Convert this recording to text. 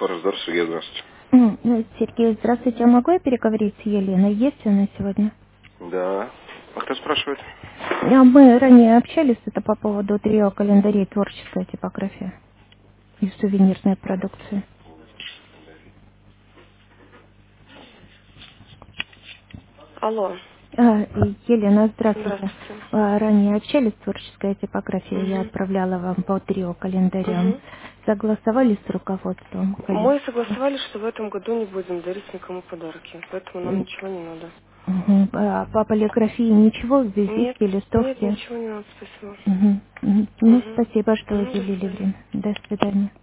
Форс-Дор, Сергей, здравствуйте. Сергей, здравствуйте. А могу я переговорить с Еленой? Есть она сегодня? Да. А кто спрашивает? Мы ранее общались, это по поводу трио календарей творческая типография и сувенирной продукции. Алло. Елена, здравствуйте. Здравствуйте. Ранее общались творческая типография, я Угу. отправляла вам по трио календарям. Угу. Согласовали с руководством? Мы согласовали, что в этом году не будем дарить никому подарки, поэтому нам ничего не надо. Мгм. По полиграфии ничего, Нет, визитки, нет, листовки? ничего не надо, спасибо. Мгм. Ну, Угу. спасибо, что Угу, до уделили свидания. время. До свидания.